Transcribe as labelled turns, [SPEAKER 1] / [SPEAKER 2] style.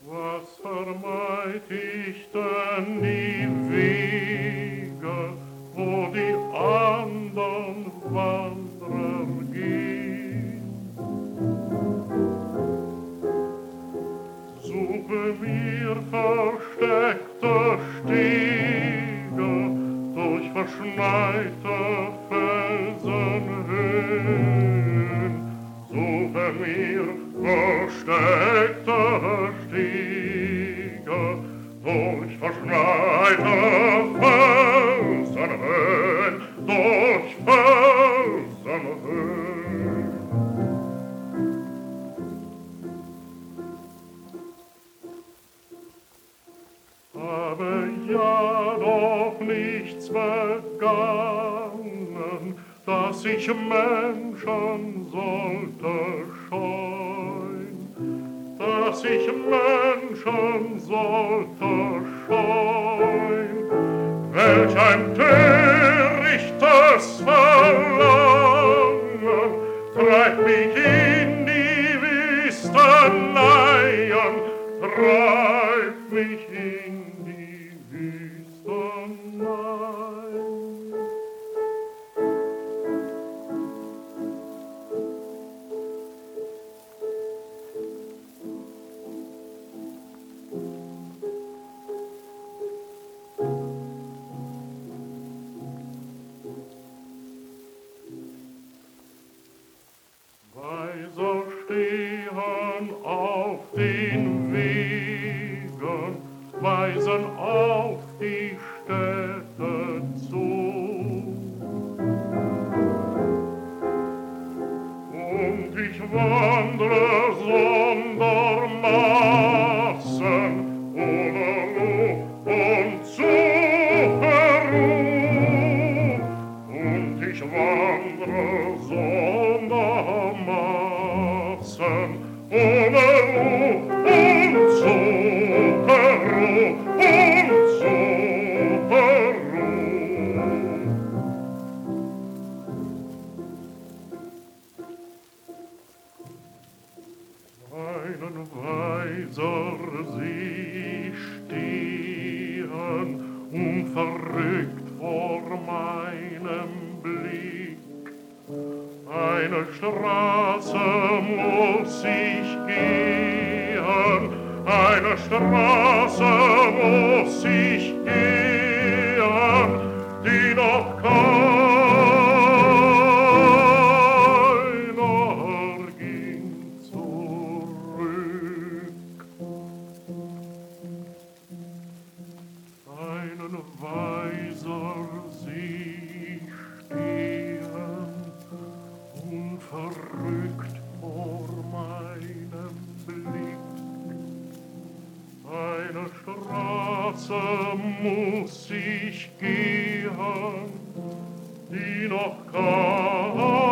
[SPEAKER 1] Was vermeid ich denn die Wege, wo die andern Wanderer gehen? Suche mir versteckte Stege durch verschneite Felsenhöhen. Suche mir versteckte Stege durch verschneite Felsenhöhen, durch Felsenhöhen. Habe ja doch nichts begangen, dass ich Menschen sollte scheuen, dass ich Menschen sollte scheuen. Welch ein törichtes Verlangen treibt mich in die Wüsteneien, treibt mich in die Wüsteneien. Weiser stehen auf den Wegen, weisen auf die Städte zu. Und ich wandre sondermaßen ohne Ruhe und suche Ruhe. Und ich wandre sondermaßen ohne Ruhe und suche Ruhe und suche Ruhe. Einen Weiser sie stehen, unverrückt vor meinem Blick. Eine Straße muss ich gehen, eine Straße muss ich gehen, die noch keiner ging zurück. Einen Weiser sie stehen, unverrückt vor meinem Blick. Eine Straße muss ich gehen, die noch keiner